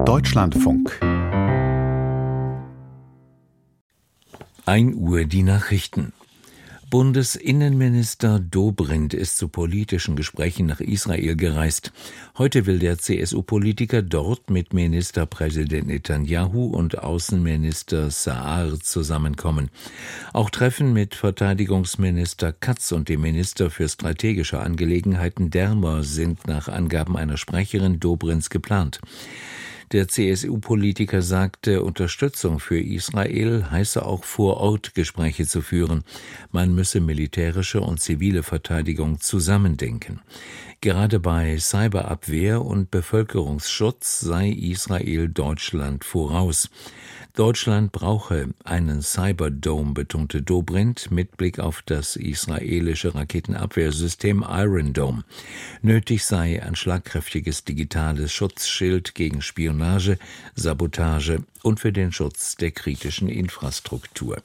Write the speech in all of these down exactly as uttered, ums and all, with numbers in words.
Deutschlandfunk. ein Uhr die Nachrichten. Bundesinnenminister Dobrindt ist zu politischen Gesprächen nach Israel gereist. Heute will der C S U-Politiker dort mit Ministerpräsident Netanyahu und Außenminister Sa'ar zusammenkommen. Auch Treffen mit Verteidigungsminister Katz und dem Minister für strategische Angelegenheiten Dermer sind nach Angaben einer Sprecherin Dobrindts geplant. Der C S U-Politiker sagte, Unterstützung für Israel heiße auch vor Ort Gespräche zu führen. Man müsse militärische und zivile Verteidigung zusammendenken. Gerade bei Cyberabwehr und Bevölkerungsschutz sei Israel Deutschland voraus. Deutschland brauche einen Cyberdome, betonte Dobrindt mit Blick auf das israelische Raketenabwehrsystem Iron Dome. Nötig sei ein schlagkräftiges digitales Schutzschild gegen Spionage, Sabotage und für den Schutz der kritischen Infrastruktur.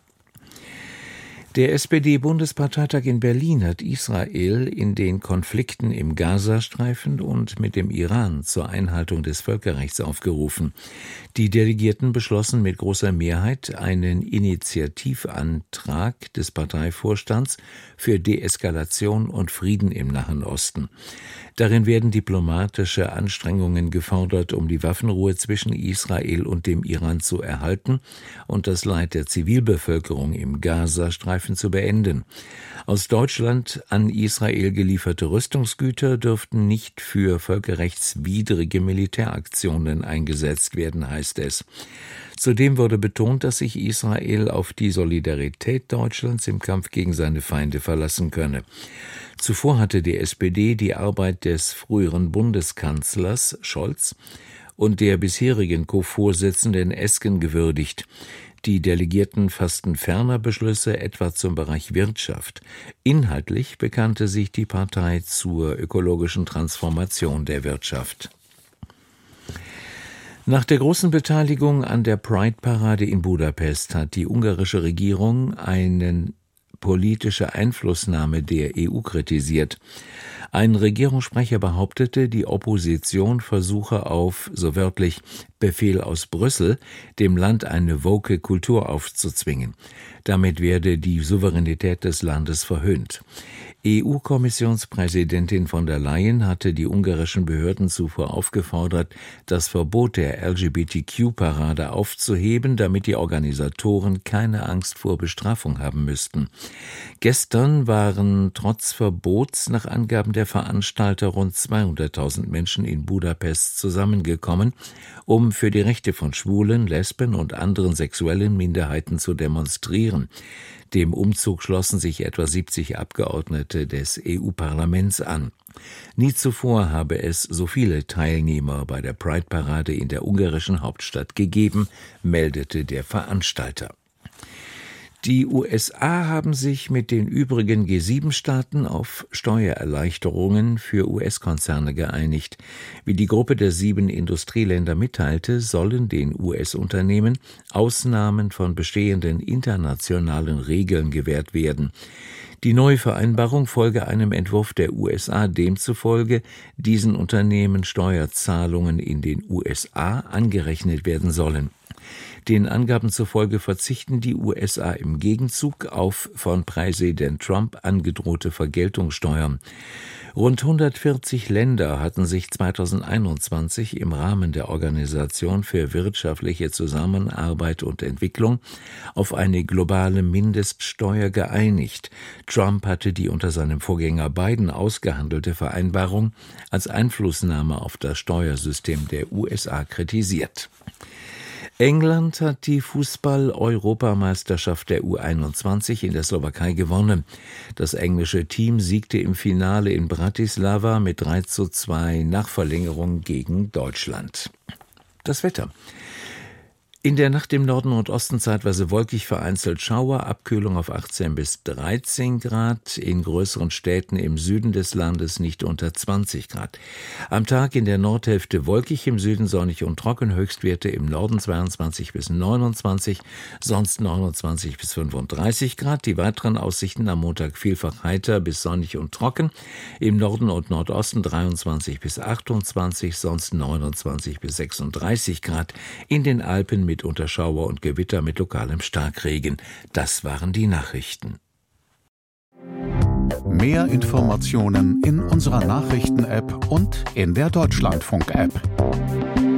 Der S P D-Bundesparteitag in Berlin hat Israel in den Konflikten im Gazastreifen und mit dem Iran zur Einhaltung des Völkerrechts aufgerufen. Die Delegierten beschlossen mit großer Mehrheit einen Initiativantrag des Parteivorstands für Deeskalation und Frieden im Nahen Osten. Darin werden diplomatische Anstrengungen gefordert, um die Waffenruhe zwischen Israel und dem Iran zu erhalten und das Leid der Zivilbevölkerung im Gazastreifen zu beenden. Aus Deutschland an Israel gelieferte Rüstungsgüter dürften nicht für völkerrechtswidrige Militäraktionen eingesetzt werden, heißt es. Zudem wurde betont, dass sich Israel auf die Solidarität Deutschlands im Kampf gegen seine Feinde verlassen könne. Zuvor hatte die S P D die Arbeit des früheren Bundeskanzlers Scholz und der bisherigen Co-Vorsitzenden Esken gewürdigt. Die Delegierten fassten ferner Beschlüsse, etwa zum Bereich Wirtschaft. Inhaltlich bekannte sich die Partei zur ökologischen Transformation der Wirtschaft. Nach der großen Beteiligung an der Pride-Parade in Budapest hat die ungarische Regierung eine politische Einflussnahme der E U kritisiert. Ein Regierungssprecher behauptete, die Opposition versuche auf, so wörtlich, Befehl aus Brüssel, dem Land eine woke Kultur aufzuzwingen. Damit werde die Souveränität des Landes verhöhnt. E U-Kommissionspräsidentin von der Leyen hatte die ungarischen Behörden zuvor aufgefordert, das Verbot der L G B T Q-Parade aufzuheben, damit die Organisatoren keine Angst vor Bestrafung haben müssten. Gestern waren trotz Verbots nach Angaben der Veranstalter rund zweihunderttausend Menschen in Budapest zusammengekommen, um für die Rechte von Schwulen, Lesben und anderen sexuellen Minderheiten zu demonstrieren. Dem Umzug schlossen sich etwa siebzig Abgeordnete des E U-Parlaments an. Nie zuvor habe es so viele Teilnehmer bei der Pride-Parade in der ungarischen Hauptstadt gegeben, meldete der Veranstalter. Die U S A haben sich mit den übrigen G sieben Staaten auf Steuererleichterungen für U S-Konzerne geeinigt. Wie die Gruppe der sieben Industrieländer mitteilte, sollen den U S-Unternehmen Ausnahmen von bestehenden internationalen Regeln gewährt werden. Die neue Vereinbarung folge einem Entwurf der U S A, demzufolge diesen Unternehmen Steuerzahlungen in den U S A angerechnet werden sollen. Den Angaben zufolge verzichten die U S A im Gegenzug auf von Präsident Trump angedrohte Vergeltungssteuern. Rund hundertvierzig Länder hatten sich zweitausendeinundzwanzig im Rahmen der Organisation für wirtschaftliche Zusammenarbeit und Entwicklung auf eine globale Mindeststeuer geeinigt. Trump hatte die unter seinem Vorgänger Biden ausgehandelte Vereinbarung als Einflussnahme auf das Steuersystem der U S A kritisiert. England hat die Fußball-Europameisterschaft der U einundzwanzig in der Slowakei gewonnen. Das englische Team siegte im Finale in Bratislava mit drei zu zwei nach Verlängerung gegen Deutschland. Das Wetter. In der Nacht im Norden und Osten zeitweise wolkig, vereinzelt Schauer, Abkühlung auf achtzehn bis dreizehn Grad, in größeren Städten im Süden des Landes nicht unter zwanzig Grad. Am Tag in der Nordhälfte wolkig, im Süden sonnig und trocken, Höchstwerte im Norden zweiundzwanzig bis neunundzwanzig, sonst neunundzwanzig bis fünfunddreißig Grad. Die weiteren Aussichten am Montag vielfach heiter bis sonnig und trocken, im Norden und Nordosten dreiundzwanzig bis achtundzwanzig, sonst neunundzwanzig bis sechsunddreißig Grad, in den Alpen mitunter Schauer und Gewitter mit lokalem Starkregen. Das waren die Nachrichten. Mehr Informationen in unserer Nachrichten-App und in der Deutschlandfunk-App.